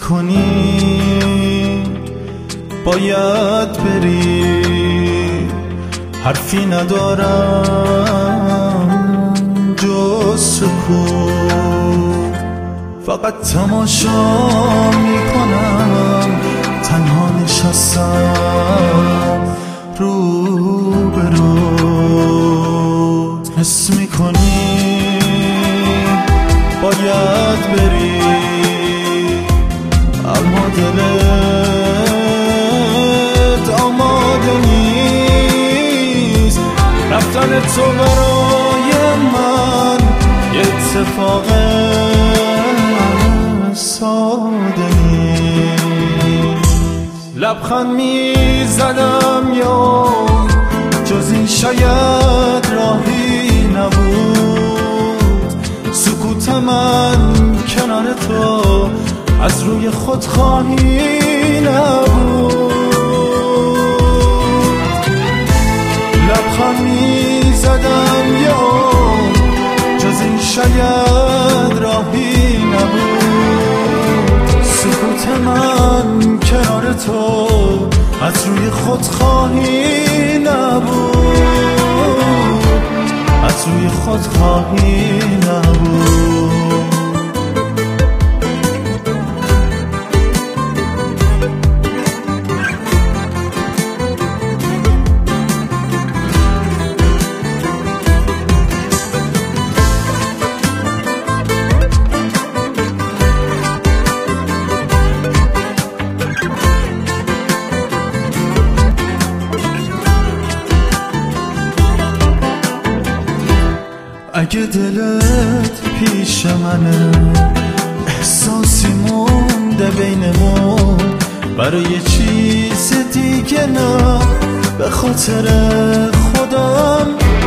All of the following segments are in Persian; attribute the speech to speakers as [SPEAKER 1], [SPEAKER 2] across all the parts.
[SPEAKER 1] میکنی باید بری، حرفی ندارم جز سکوت، فقط تماشا میکنم، تنها نشستم رو به رو. حس میکنی باید بری، اما دلت آماده نیست. رفتن تو برای من یه اتفاق ساده نیست. لبخند میزدم یا جز این شاید راهی نبود. سکوت من کنار تو از روی خودخواهی نبود. لبخند میزدم یا جز این شاید راهی نبود. سکوت من کنار تو از روی خودخواهی نبود، از روی خودخواهی نبود. اگه دلت پیش منه، احساسی مونده بینمون، برای چیز دیگه نه، به خاطر خودم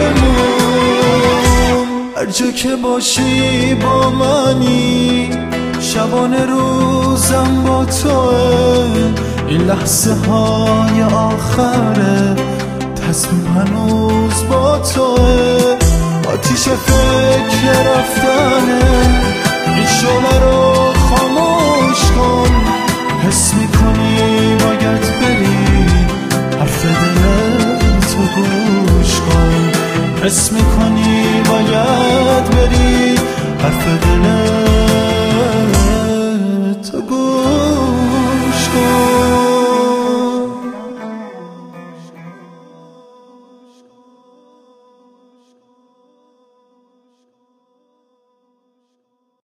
[SPEAKER 1] بمون. هر جا که باشی با منی، شبانه روزم با توه. این لحظه های آخره، تصمیم هنوز با توه. آتیش فکر رفتنه، این شعله رو خاموش کن. حس میکنی باید بری، حرف دلتو گوش کن. حس میکنی باید بری، حرف دلتو